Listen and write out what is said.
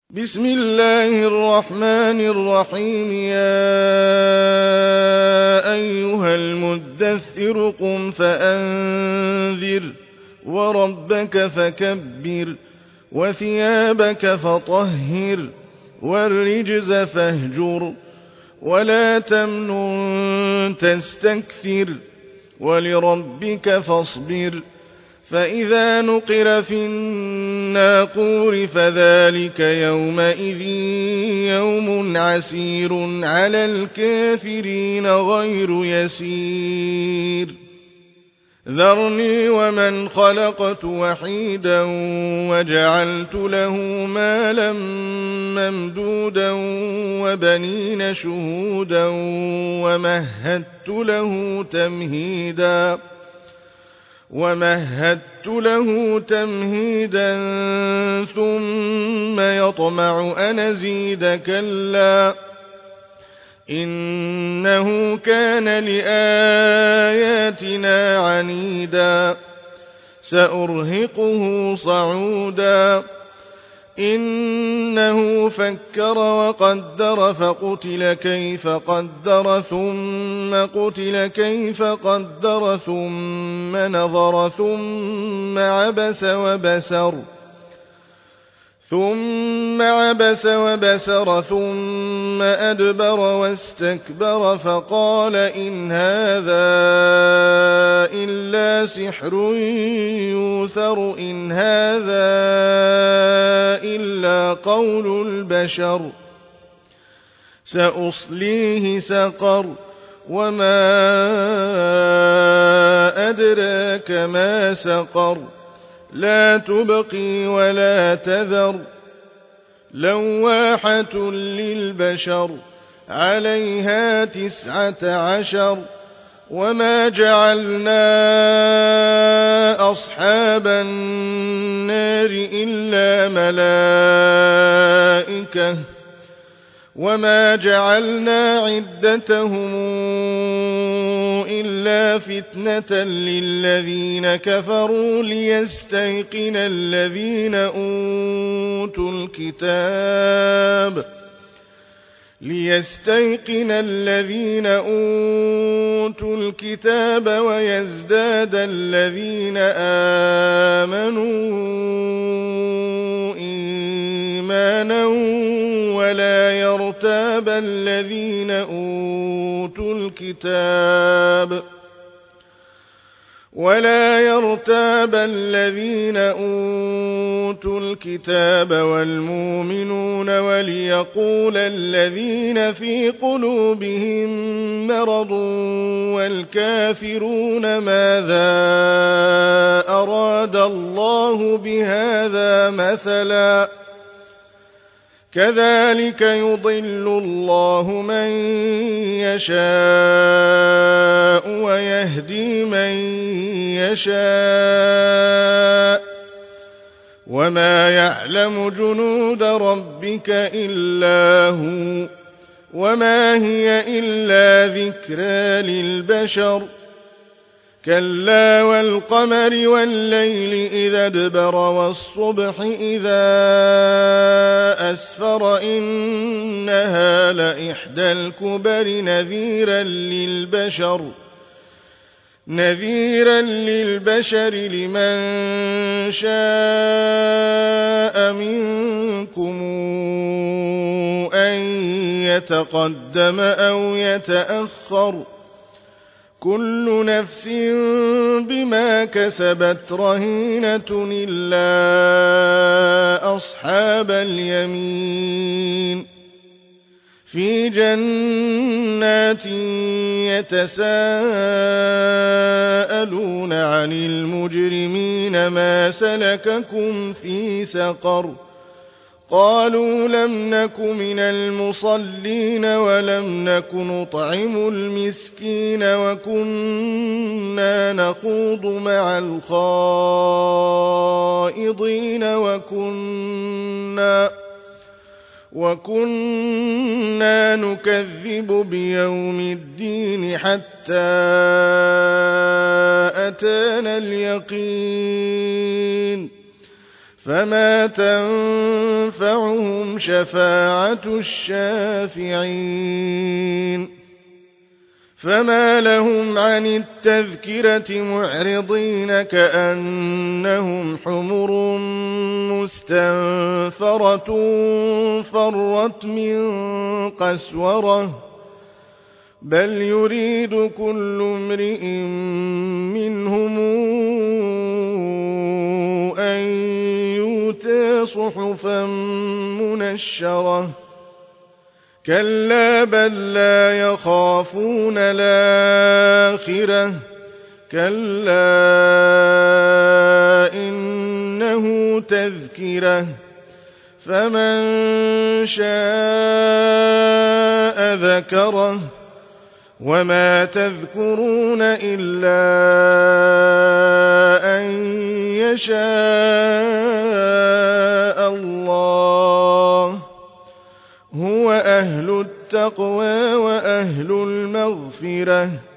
بسم الله الرحمن الرحيم يا أيها المدثر قم فأنذر وربك فكبر وثيابك فطهر والرجز فاهجر ولا تمنن تستكثر ولربك فاصبر فإذا نقر في الناقور فذلك يومئذ يوم عسير على الكافرين غير يسير ذرني ومن خلقت وحيدا وجعلت له مالا ممدودا وبنين شهودا ومهدت له تمهيدا ثم يطمع أن أزيد كلا إنه كان لآياتنا عنيدا سأرهقه صعودا إنه فكر وقدر فقتل كيف قدر ثم قتل كيف قدر ثم نظر ثم عبس وبسر ثم أدبر واستكبر فقال إن هذا إلا سحر يؤثر إن هذا إلا قول البشر سأصليه سقر وما أدراك ما سقر لا تبقي ولا تذر لواحة للبشر عليها 19 وما جعلنا أصحاب النار إلا ملائكة وما جعلنا عدتهم إلا فتنة للذين كفروا ليستيقن الذين أوتوا الكتاب ويزداد الذين آمنوا إيمانا ولا يرتاب الذين أوتوا الكتاب والمؤمنون وليقول الذين في قلوبهم مرض والكافرون ماذا أراد الله بهذا مثلا كذلك يضل الله من يشاء ويهدي من يشاء وما يعلم جنود ربك إلا هو وما هي إلا ذكرى للبشر كلا والقمر والليل إذا ادبر والصبح إذا أسفر إنها لإحدى الكبر نذيرا للبشر لمن شاء منكم أن يتقدم أو يتأخر كل نفس بما كسبت رهينة إلا أصحاب اليمين في جنات يتساءلون عن المجرمين ما سلككم في سقر قالوا لم نك من المصلين ولم نك نطعم المسكين وكنا نخوض مع الخائضين وكنا نكذب بيوم الدين حتى أتانا اليقين فما تنفعهم شفاعة الشافعين فما لهم عن التذكرة معرضين كأنهم حمر مستنفرة فرت من قسورة بل يريد كل امرئ منهم أن يؤتى صحفا منشرة كلا بل لا يخافون الآخرة كلا إنه تذكرة فمن شاء ذكره وما تذكرون إلا أن يشاء الله هو أهل التقوى وأهل المغفرة